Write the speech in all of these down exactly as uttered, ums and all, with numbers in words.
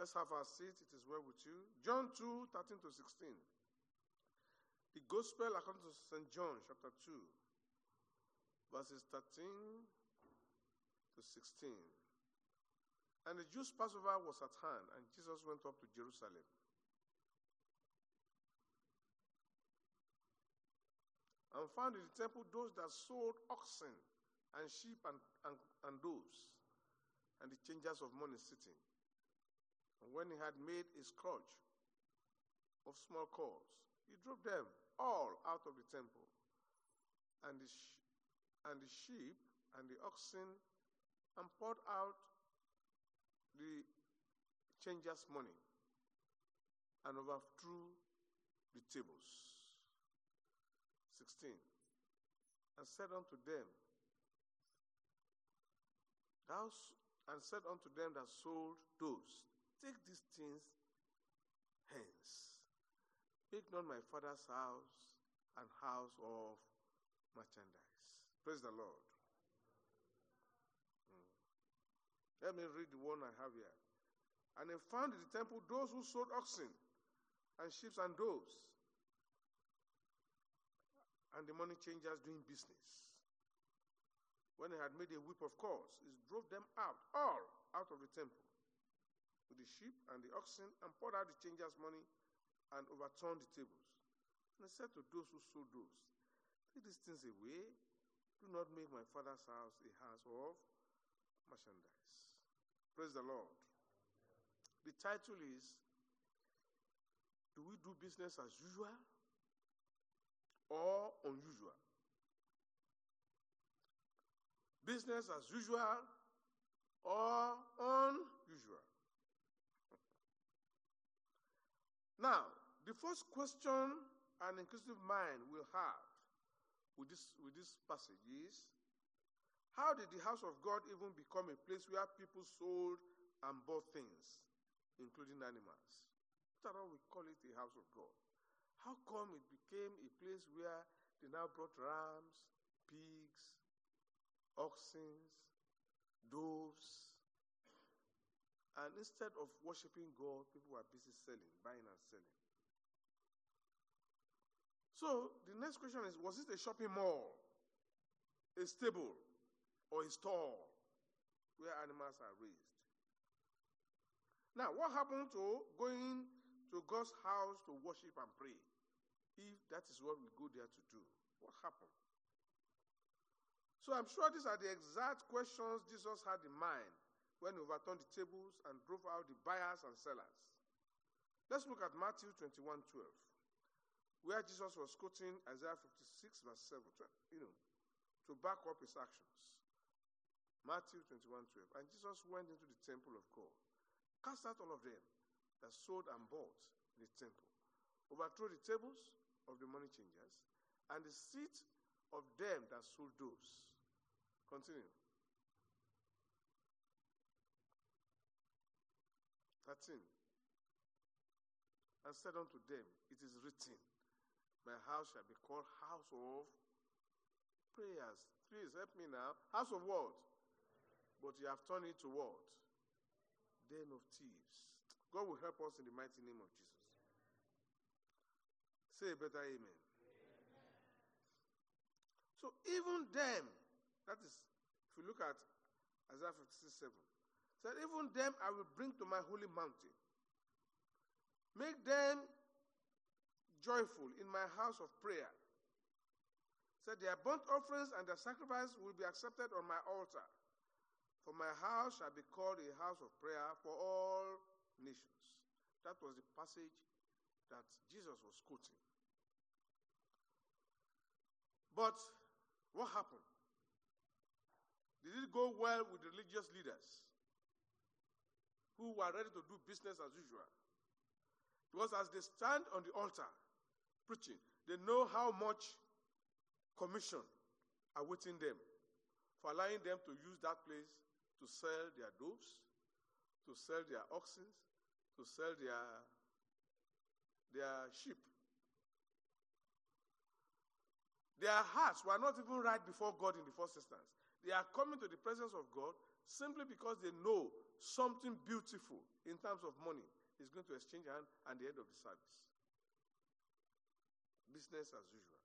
Let's have our seat. It is well with you. John two, thirteen to sixteen. The Gospel according to Saint John, chapter two, verses thirteen to sixteen. And the Jews' Passover was at hand, and Jesus went up to Jerusalem. And found in the temple those that sold oxen and sheep and, and, and doves, and the changers of money sitting. And when he had made a scourge of small cords, he drove them all out of the temple, and the, sh- and the sheep and the oxen, and poured out the changers' money, and overthrew the tables. sixteen. And said unto them, Thou and said unto them that sold doves, Take these things hence. Make not my Father's house an house of merchandise. Praise the Lord. Hmm. Let me read the one I have here. And they found in the temple those who sold oxen and sheep and doves, and the money changers doing business. When he had made a whip of cords, he drove them out, all out of the temple, with the sheep and the oxen, and poured out the changers' money, and overturned the tables. And he said to those who sold doves, Take these things away. Do not make my Father's house a house of merchandise. Praise the Lord. The title is, Do we do business as usual or unusual? Business as usual or unusual? Now, the first question an inquisitive mind will have with this, with this passage is, how did the house of God even become a place where people sold and bought things, including animals? After all, we call it a house of God. How come it became a place where they now brought rams, pigs, oxen, doves, and instead of worshiping God, people were busy selling, buying and selling? So the next question is, was it a shopping mall, a stable, or a store where animals are raised? Now, what happened to going to God's house to worship and pray, if that is what we go there to do? What happened? So I'm sure these are the exact questions Jesus had in mind when he overturned the tables and drove out the buyers and sellers. Let's look at Matthew twenty-one twelve, where Jesus was quoting Isaiah fifty-six verse seven, you know, to back up his actions. Matthew twenty-one twelve. And Jesus went into the temple of God, cast out all of them that sold and bought in the temple, overthrew the tables of the money changers, and the seat of them that sold doves. Continue. thirteen. And said unto them, It is written, My house shall be called house of prayers. Please help me now. House of what? But you have turned it to what? Den of thieves. God will help us in the mighty name of Jesus. Say a better amen. Amen. So even them, that is, if you look at Isaiah fifty-six seven, said, even them I will bring to my holy mountain. Make them joyful in my house of prayer. Said, their burnt offerings and their sacrifice will be accepted on my altar. For my house shall be called a house of prayer for all nations. That was the passage that Jesus was quoting. But what happened? Did it go well with the religious leaders who were ready to do business as usual? Because as they stand on the altar preaching, they know how much commission awaiting them for allowing them to use that place to sell their doves, to sell their oxen, to sell their, their sheep. Their hearts were not even right before God in the first instance. They are coming to the presence of God simply because they know something beautiful in terms of money is going to exchange hand at the end of the service. Business as usual.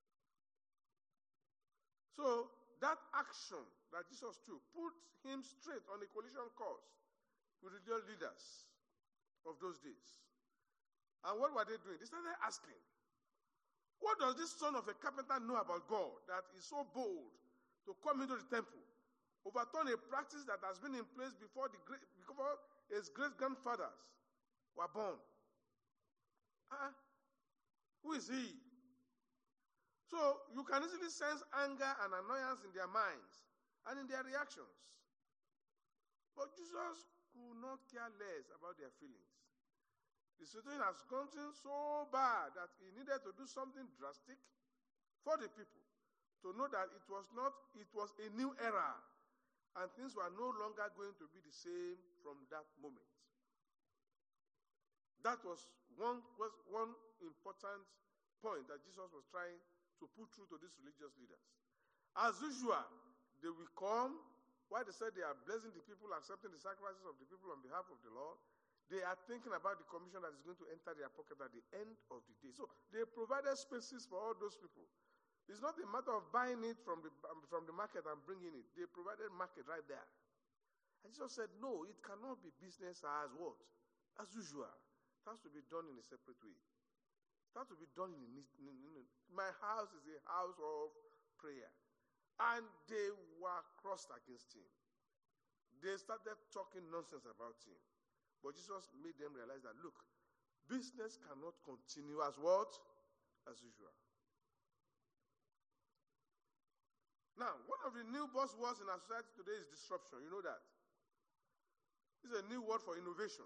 So that action that Jesus took put him straight on a collision course with religious leaders of those days. And what were they doing? They started asking, what does this son of a carpenter know about God that is so bold to come into the temple, overturn a practice that has been in place before, the great, before his great-grandfathers were born? Uh, who is he? So you can easily sense anger and annoyance in their minds and in their reactions. But Jesus could not care less about their feelings. The situation has gotten so bad that he needed to do something drastic for the people to know that it was not, it was a new era and things were no longer going to be the same from that moment. That was one, was one important point that Jesus was trying to put through to these religious leaders. As usual, they will come, while they said they are blessing the people, accepting the sacrifices of the people on behalf of the Lord, they are thinking about the commission that is going to enter their pocket at the end of the day. So they provided spaces for all those people. It's not a matter of buying it from the, um, from the market and bringing it. They provided market right there. And Jesus said, no, it cannot be business as what? As usual. It has to be done in a separate way. It has to be done in, in, in, in my house is a house of prayer. And they were crossed against him. They started talking nonsense about him. But Jesus made them realize that, look, business cannot continue as what? As usual. Now, one of the new buzzwords in our society today is disruption. You know that. It's a new word for innovation.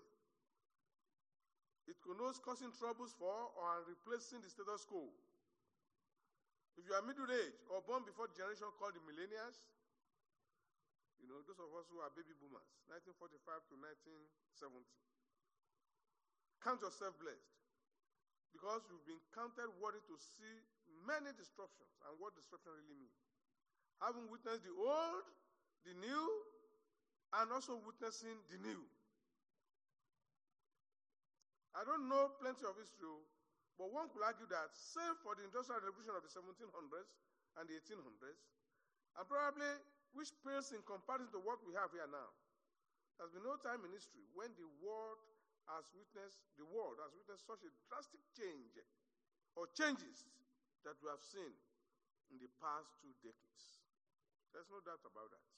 It connotes causing troubles for or replacing the status quo. If you are middle-aged or born before the generation called the millennials, you know, those of us who are baby boomers, nineteen forty-five to nineteen seventy. Count yourself blessed because you've been counted worthy to see many disruptions and what disruption really means. Having witnessed the old, the new, and also witnessing the new. I don't know plenty of history, but one could argue that, save for the Industrial Revolution of the seventeen hundreds and the eighteen hundreds, and probably which pales in comparison to what we have here now, there's been no time in history when the world has witnessed, the world has witnessed such a drastic change or changes that we have seen in the past two decades. There's no doubt about that.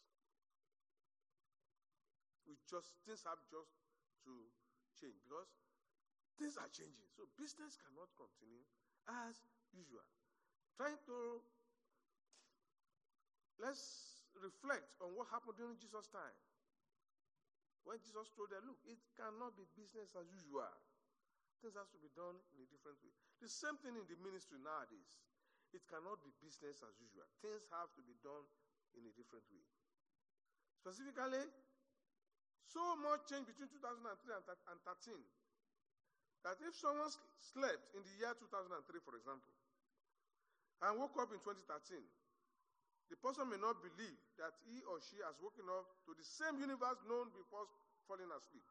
We just, things have just to change because things are changing. So business cannot continue as usual. Trying to, let's reflect on what happened during Jesus' time. When Jesus told them, look, it cannot be business as usual. Things have to be done in a different way. The same thing in the ministry nowadays. It cannot be business as usual. Things have to be done in a different way. Specifically, so much change between two thousand three and thirteen that if someone slept in the year two thousand three, for example, and woke up in twenty thirteen, the person may not believe that he or she has woken up to the same universe known before falling asleep.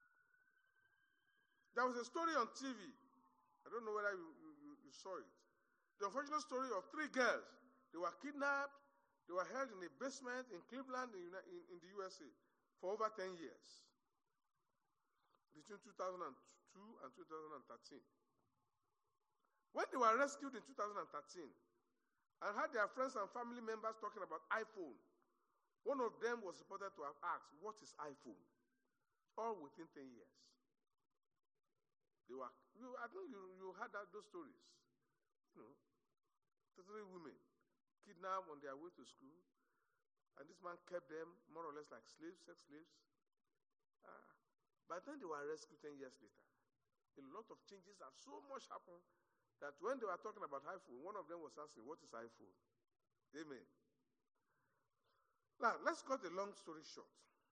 There was a story on T V. I don't know whether you, you, you saw it. The unfortunate story of three girls. They were kidnapped. They were held in a basement in Cleveland in, in, in the U S A for over ten years. Between two thousand two and two thousand thirteen. When they were rescued in two thousand thirteen, and had their friends and family members talking about iPhone, one of them was reported to have asked, what is iPhone? All within ten years. They were, you, I think you, you heard that, those stories. You know, three women kidnapped on their way to school, and this man kept them more or less like slaves, sex slaves. Uh, by the time they were rescued ten years later, a lot of changes have so much happened that when they were talking about iPhone, one of them was asking, what is iPhone? Amen. Now, let's cut the long story short.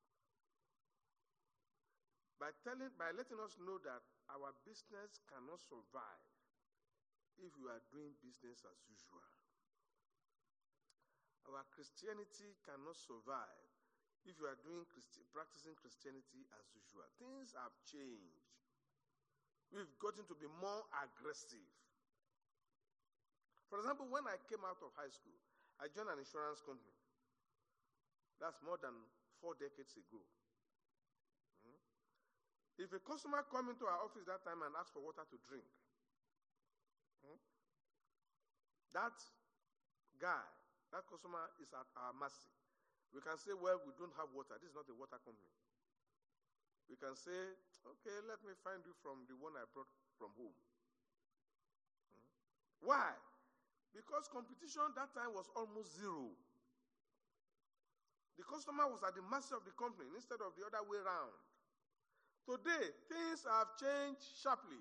By telling, by letting us know that our business cannot survive if we are doing business as usual. Our Christianity cannot survive if you are doing Christi- practicing Christianity as usual. Things have changed. We've gotten to be more aggressive. For example, when I came out of high school, I joined an insurance company. That's more than four decades ago. Hmm? If a customer come into our office that time and ask for water to drink, hmm, that guy, that customer is at our mercy. We can say, well, we don't have water. This is not a water company. We can say, okay, let me find you from the one I brought from home. Hmm? Why? Because competition that time was almost zero. The customer was at the mercy of the company instead of the other way around. Today, things have changed sharply.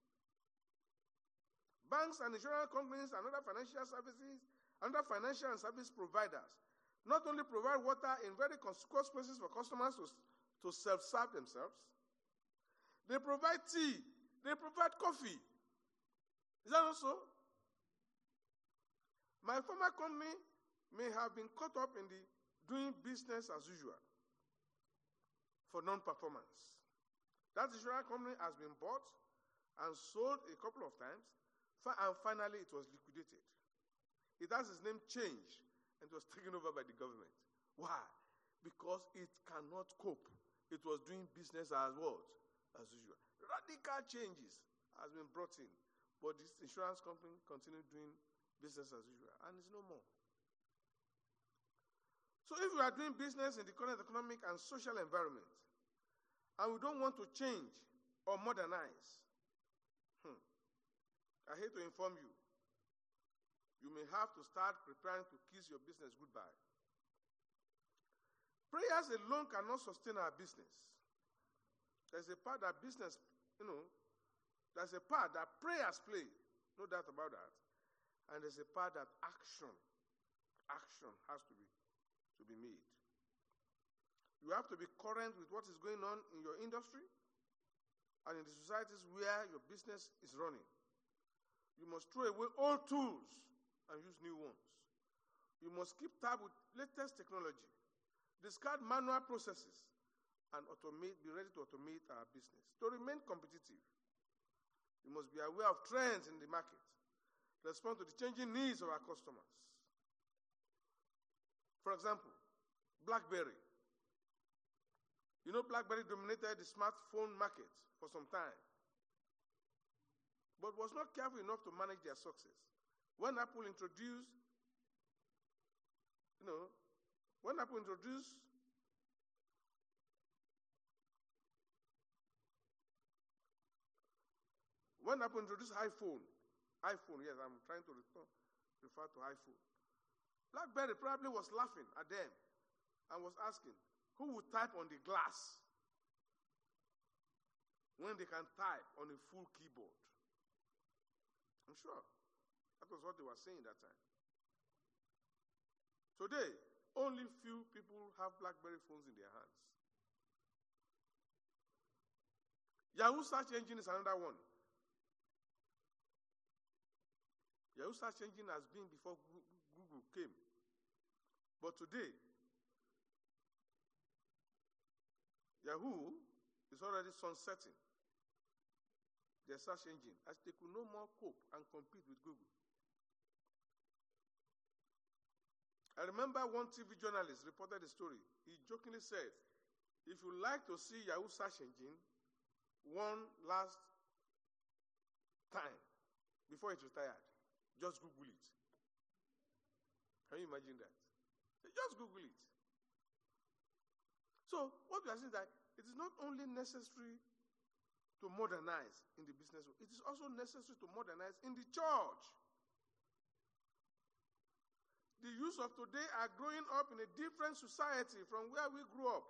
Banks and insurance companies and other financial services, and other financial and service providers not only provide water in very conspicuous places for customers to, to self-serve themselves, they provide tea, they provide coffee. Is that also? My former company may have been caught up in the doing business as usual for non-performance. That insurance company has been bought and sold a couple of times, and finally it was liquidated. It has its name changed and it was taken over by the government. Why? Because it cannot cope. It was doing business as what? As usual. Radical changes has been brought in, but this insurance company continued doing business as usual, and it's no more. So if we are doing business in the current economic and social environment, and we don't want to change or modernize, hmm, I hate to inform you, you may have to start preparing to kiss your business goodbye. Prayers alone cannot sustain our business. There's a part that business, you know, there's a part that prayers play, no doubt about that. And there's a part that action, action has to be, to be made. You have to be current with what is going on in your industry and in the societies where your business is running. You must throw away old tools and use new ones. You must keep tab with latest technology, discard manual processes, and automate, be ready to automate our business. To remain competitive, you must be aware of trends in the market, respond to the changing needs of our customers. For example, BlackBerry. You know, BlackBerry dominated the smartphone market for some time, but was not careful enough to manage their success. When Apple introduced, you know, when Apple introduced when Apple introduced iPhone, iPhone, yes, I'm trying to refer, refer to iPhone. BlackBerry probably was laughing at them and was asking, who would type on the glass when they can type on a full keyboard? I'm sure that was what they were saying that time. Today, only few people have BlackBerry phones in their hands. Yahoo search engine is another one. Yahoo search engine has been before Google came. But today, Yahoo is already sunsetting their search engine as they could no more cope and compete with Google. I remember one T V journalist reported a story. He jokingly said, if you like to see Yahoo search engine one last time before it retired, just Google it. Can you imagine that? Just Google it. So what we are saying is that it is not only necessary to modernize in the business world, it is also necessary to modernize in the church. The youth of today are growing up in a different society from where we grew up.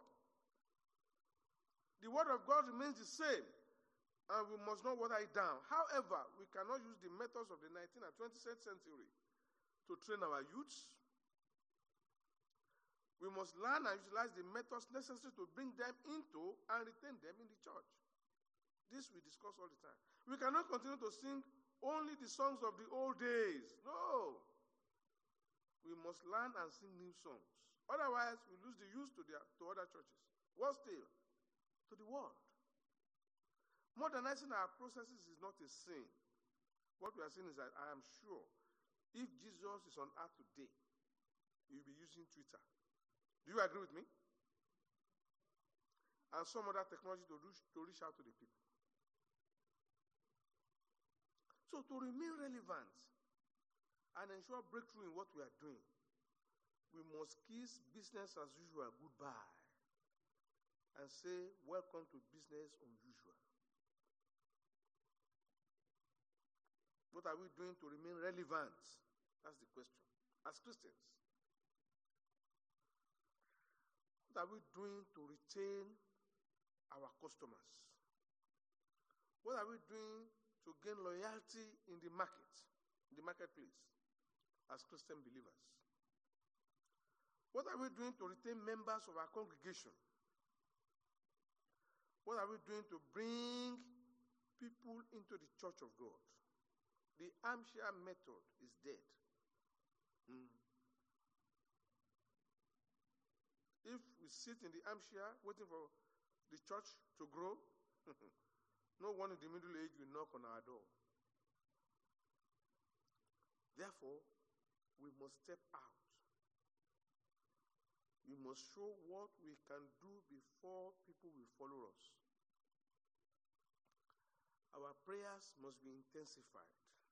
The word of God remains the same, and we must not water it down. However, we cannot use the methods of the nineteenth and twentieth century to train our youths. We must learn and utilize the methods necessary to bring them into and retain them in the church. This we discuss all the time. We cannot continue to sing only the songs of the old days. No. We must learn and sing new songs. Otherwise, we lose the use to, the, to other churches. What still? To the world. Modernizing our processes is not a sin. What we are saying is that I am sure if Jesus is on earth today, he will be using Twitter. Do you agree with me? And some other technology to reach, to reach out to the people. So to remain relevant and ensure breakthrough in what we are doing, we must kiss business as usual goodbye and say, welcome to business unusual. What are we doing to remain relevant? That's the question. As Christians, what are we doing to retain our customers? What are we doing to gain loyalty in the market, in the marketplace, as Christian believers? What are we doing to retain members of our congregation? What are we doing to bring people into the church of God? The armchair method is dead. Mm. If we sit in the armchair waiting for the church to grow, no one in the middle age will knock on our door. Therefore, we must step out. We must show what we can do before people will follow us. Our prayers must be intensified.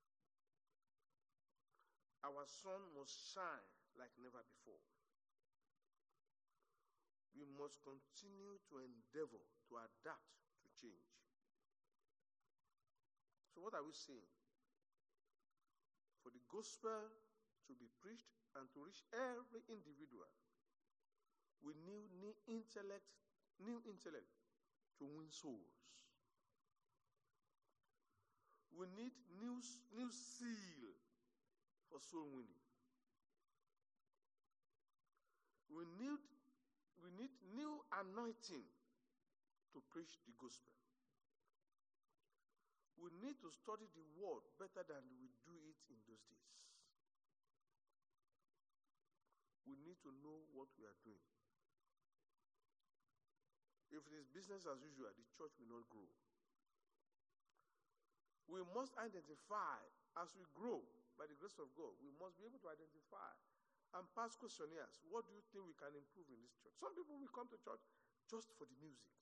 Our sun must shine like never before. We must continue to endeavor to adapt to change. So what are we saying? For the gospel to be preached and to reach every individual, we need new intellect, new intellect to win souls. We need new, new seal for soul winning. We need, we need new anointing to preach the gospel. We need to study the word better than we do it in those days. We need to know what we are doing. If it is business as usual, the church will not grow. We must identify, as we grow, by the grace of God, we must be able to identify and pass questionnaires. What do you think we can improve in this church? Some people will come to church just for the music.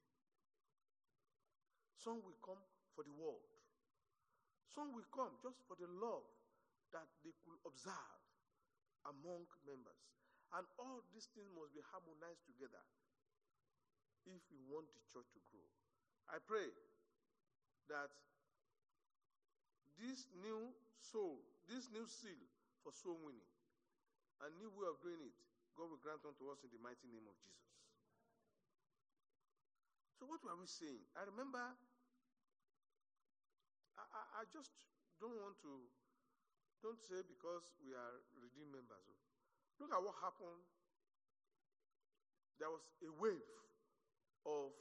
Some will come for the word. Some will come just for the love that they could observe among members. And all these things must be harmonized together if we want the church to grow. I pray that this new soul, this new seal for soul winning, a new way of doing it, God will grant unto us in the mighty name of Jesus. So what were we saying? I remember, I, I, I just don't want to, don't say because we are redeemed members. Look at what happened. There was a wave of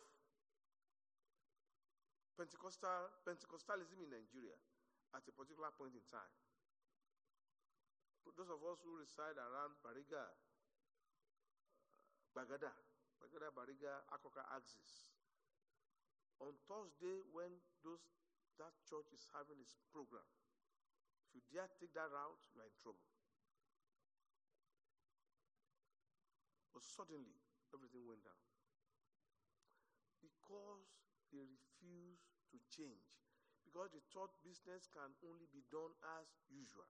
Pentecostal Pentecostalism in Nigeria at a particular point in time. Those of us who reside around Bariga, Bagada, Bagada, Bariga, Akoka axis. On Thursday, when those that church is having its program, if you dare take that route, you are in trouble. But suddenly, everything went down. Because they refused to change. Because they thought business can only be done as usual.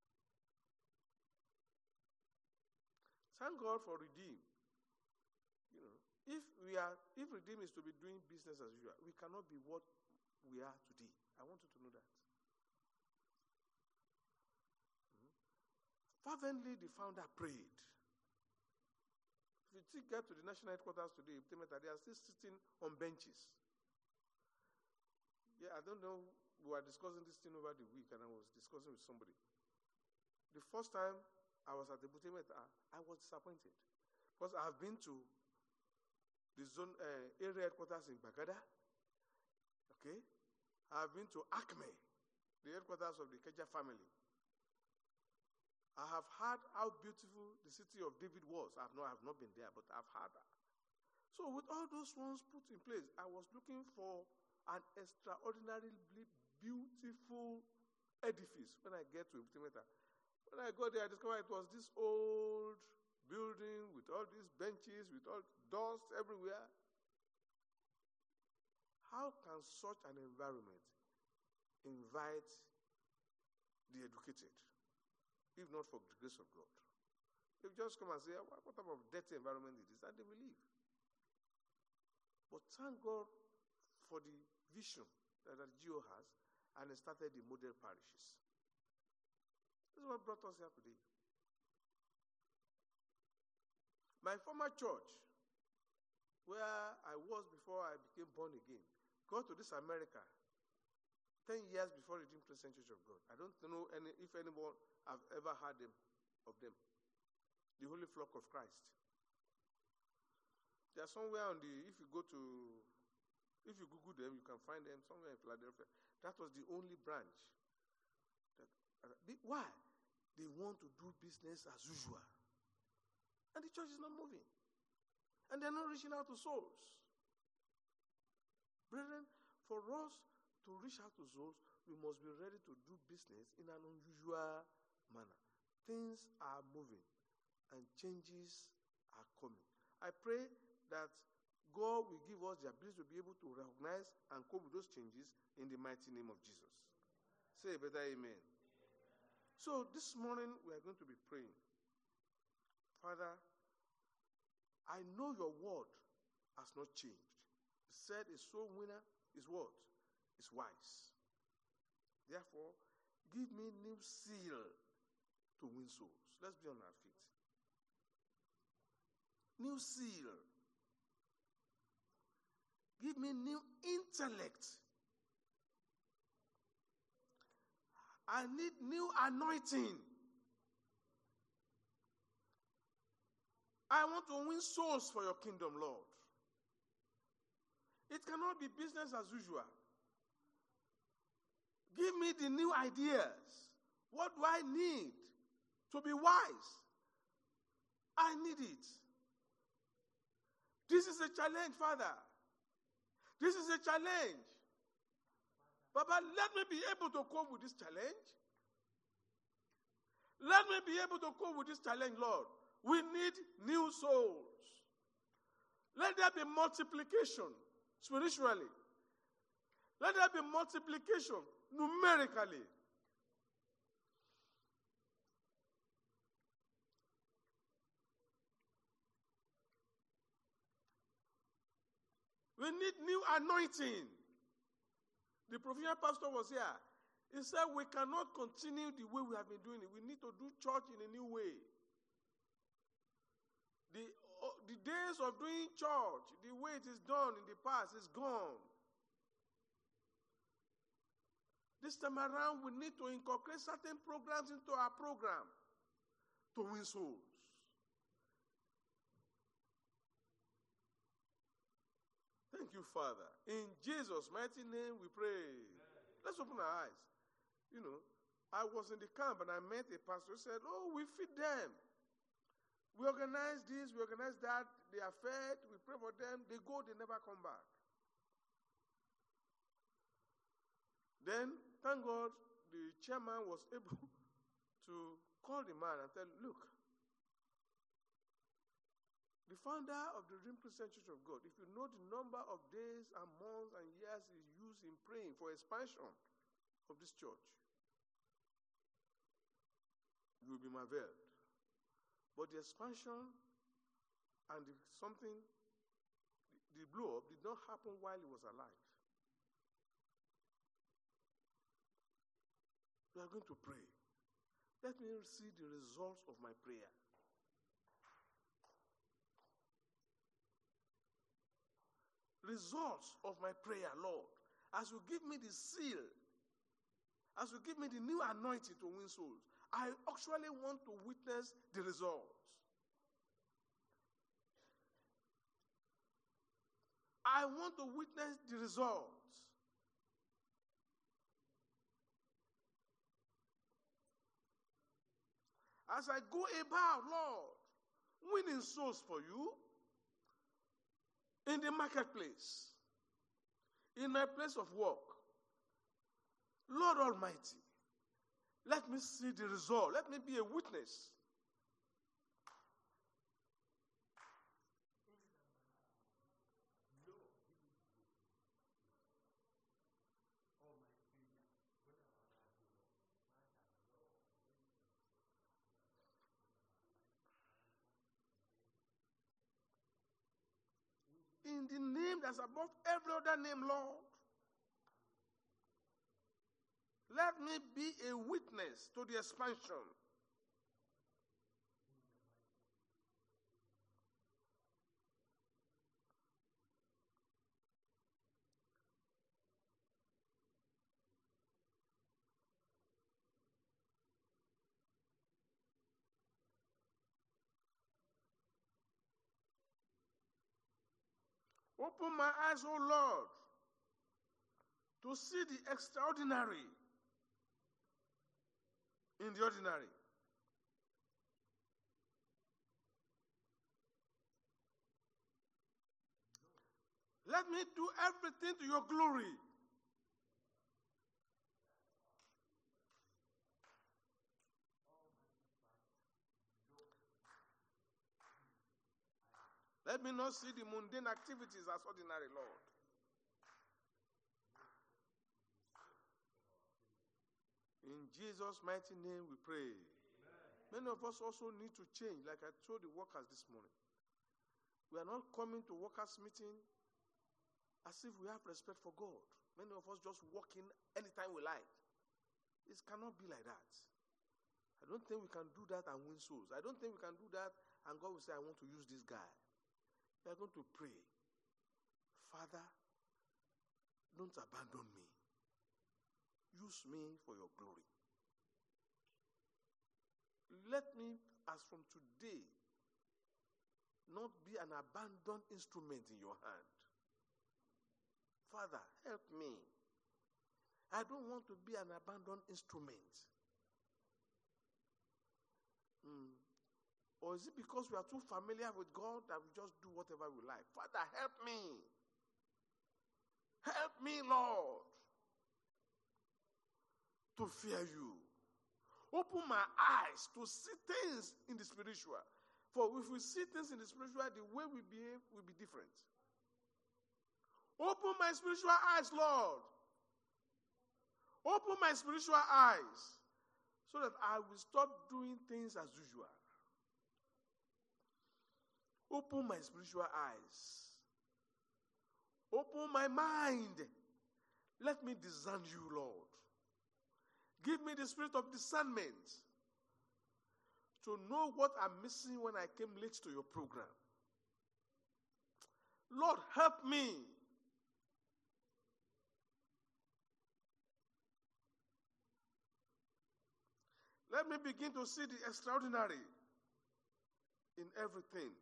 Thank God for Redeem. You know, if we are, if Redeem is to be doing business as usual, we cannot be what we are today. I want you to know that. Mm-hmm. Fervently, the founder prayed. If you still get to the national headquarters today, they are still sitting on benches. Yeah, I don't know. We were discussing this thing over the week, and I was discussing with somebody. The first time I was at the Butemeta, I was disappointed. Because I have been to the zone uh, area headquarters in Bagada. Okay? I have been to Acme, the headquarters of the Keja family. I have heard how beautiful the city of David was. I have not, I have not been there, but I've heard that. So with all those ones put in place, I was looking for an extraordinarily beautiful edifice when I get to Ibitimeta. When I got there, I discovered it was this old building with all these benches, with all dust everywhere. How can such an environment invite the educated, if not for the grace of God? They just come and say, what type of dirty environment it is, and they will leave. But thank God for the vision that the G O has, and he started the model parishes. This is what brought us here today. My former church, where I was before I became born again, got to this America ten years before Redeemed Christian Church of God. I don't know any, if anyone have ever heard them, of them. The Holy Flock of Christ. They are somewhere on the, if you go to, if you Google them, you can find them somewhere in Philadelphia. That was the only branch. That, uh, they, why? They want to do business as usual. And the church is not moving. And they're not reaching out to souls. Brethren, for us to reach out to souls, we must be ready to do business in an unusual manner. Things are moving and changes are coming. I pray that God will give us the ability to be able to recognize and cope with those changes in the mighty name of Jesus. Say a better amen. Amen. So this morning we are going to be praying. Father, I know your word has not changed. It said a soul winner is what? Is wise. Therefore, give me new zeal to win souls. Let's be on our feet. New zeal. Give me new intellect. I need new anointing. I want to win souls for your kingdom, Lord. It cannot be business as usual. Give me the new ideas. What do I need to be wise? I need it. This is a challenge, Father. This is a challenge. Papa, let me be able to cope with this challenge. Let me be able to cope with this challenge, Lord. We need new souls. Let there be multiplication spiritually. Let there be multiplication numerically. We need new anointing. The provincial pastor was here. He said we cannot continue the way we have been doing it. We need to do church in a new way. The, uh, the days of doing church, the way it is done in the past, is gone. This time around, we need to incorporate certain programs into our program to win souls. Thank you, Father. In Jesus' mighty name we pray. Amen. Let's open our eyes. You know, I was in the camp and I met a pastor who said, oh, we feed them. We organize this, we organize that. They are fed, we pray for them. They go, they never come back. Then, thank God, the chairman was able to call the man and tell him, look, the founder of the Redeemed Christian Church of God, if you know the number of days and months and years he used in praying for expansion of this church, you will be marveled. But the expansion and the, something, the, the blow up did not happen while he was alive. We are going to pray. Let me see the results of my prayer. Results of my prayer, Lord. As you give me the seal, as you give me the new anointing to win souls, I actually want to witness the results. I want to witness the results. As I go about, Lord, winning souls for you in the marketplace, in my place of work, Lord Almighty, let me see the result. Let me be a witness. In the name that's above every other name, Lord, let me be a witness to the expansion. Open my eyes, O Lord, to see the extraordinary in the ordinary. Let me do everything to your glory. Let me not see the mundane activities as ordinary, Lord. In Jesus' mighty name we pray. Amen. Many of us also need to change, like I told the workers this morning. We are not coming to workers' meeting as if we have respect for God. Many of us just walk in anytime we like. It cannot be like that. I don't think we can do that and win souls. I don't think we can do that and God will say, I want to use this guy. We are going to pray. Father, don't abandon me. Use me for your glory. Let me, as from today, not be an abandoned instrument in your hand. Father, help me. I don't want to be an abandoned instrument. Mm. Or is it because we are too familiar with God that we just do whatever we like? Father, help me. Help me, Lord, to fear you. Open my eyes to see things in the spiritual. For if we see things in the spiritual, the way we behave will be different. Open my spiritual eyes, Lord. Open my spiritual eyes so that I will stop doing things as usual. Open my spiritual eyes. Open my mind. Let me discern you, Lord. Give me the spirit of discernment to know what I'm missing when I came late to your program. Lord, help me. Let me begin to see the extraordinary in everything.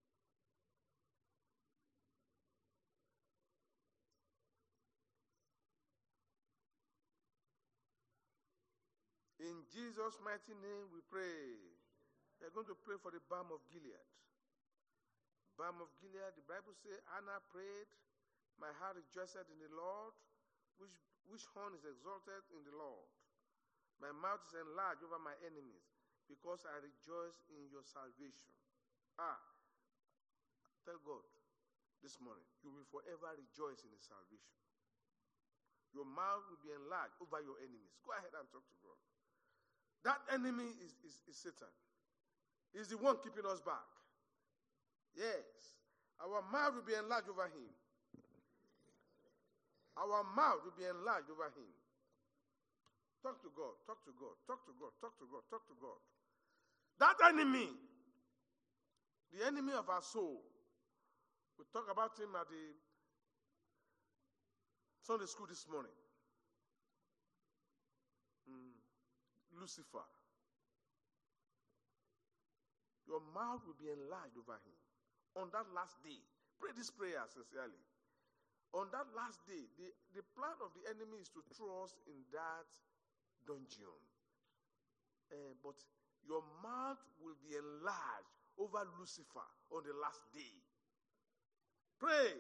In Jesus' mighty name we pray. We are going to pray for the balm of Gilead. Balm of Gilead, the Bible says, Anna prayed, my heart rejoiced in the Lord, which, which horn is exalted in the Lord. My mouth is enlarged over my enemies, because I rejoice in your salvation. Ah, tell God this morning, you will forever rejoice in his salvation. Your mouth will be enlarged over your enemies. Go ahead and talk to God. That enemy is, is, is Satan. He's the one keeping us back. Yes. Our mouth will be enlarged over him. Our mouth will be enlarged over him. Talk to God, talk to God, talk to God, talk to God, talk to God. That enemy, the enemy of our soul, we talk about him at the Sunday school this morning. Mm. Lucifer. Your mouth will be enlarged over him. On that last day, pray this prayer sincerely. On that last day, the, the plan of the enemy is to throw us in that dungeon. Uh, but your mouth will be enlarged over Lucifer on the last day. Pray.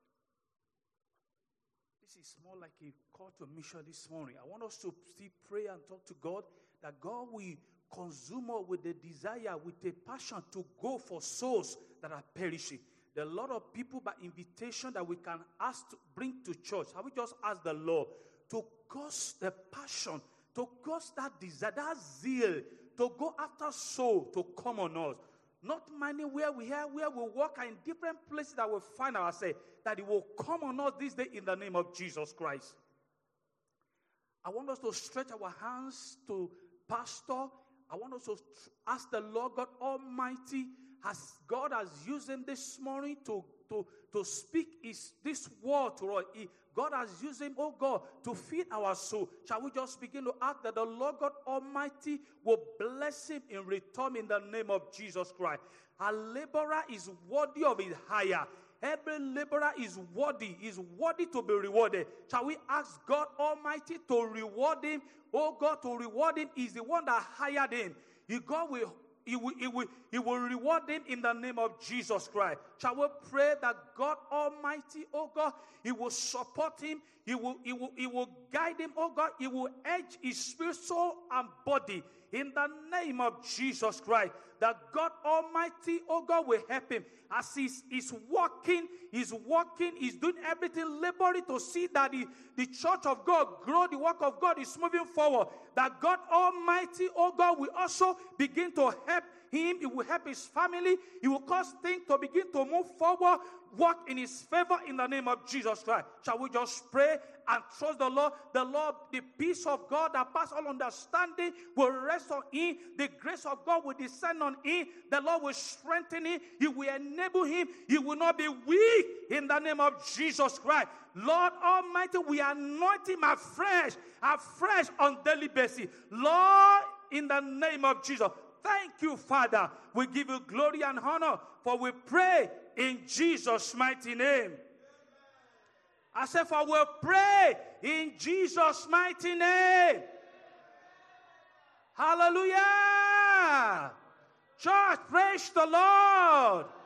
This is more like a call to mission this morning. I want us to still pray and talk to God that God will consume us with the desire, with a passion to go for souls that are perishing. There are a lot of people by invitation that we can ask to bring to church. Have we just asked the Lord to cause the passion, to cause that desire, that zeal, to go after soul to come on us. Not minding where we are, where we walk, and in different places that we find ourselves, that it will come on us this day in the name of Jesus Christ. I want us to stretch our hands to Pastor. I want us to ask the Lord God Almighty, as God has used him this morning to, to, to speak his, this word to us. He, God has used him, oh God, to feed our soul. Shall we just begin to ask that the Lord God Almighty will bless him in return in the name of Jesus Christ? A laborer is worthy of his hire. Every laborer is worthy, is worthy to be rewarded. Shall we ask God Almighty to reward him? Oh God, to reward him is the one that hired him. He, God will He will, he, will, he will reward him in the name of Jesus Christ. Shall we pray that God Almighty, oh God, he will support him. He will, he will, he will guide him, oh God. He will edge his spirit, soul, and body in the name of Jesus Christ. That God Almighty, oh God, will help him. As he's, he's working, he's working, he's doing everything, laboring to see that the, the church of God grow, the work of God is moving forward. That God Almighty, oh God, will also begin to help him. It will help his family. It will cause things to begin to move forward, work in his favor in the name of Jesus Christ. Shall we just pray and trust the Lord? The Lord, the peace of God that passes all understanding will rest on him. The grace of God will descend on him. The Lord will strengthen him. He will enable him. He will not be weak in the name of Jesus Christ. Lord Almighty, we anoint him afresh, afresh on daily basis. Lord, in the name of Jesus, thank you, Father. We give you glory and honor, for we pray in Jesus' mighty name. I say, for we pray in Jesus' mighty name. Hallelujah. Church, praise the Lord.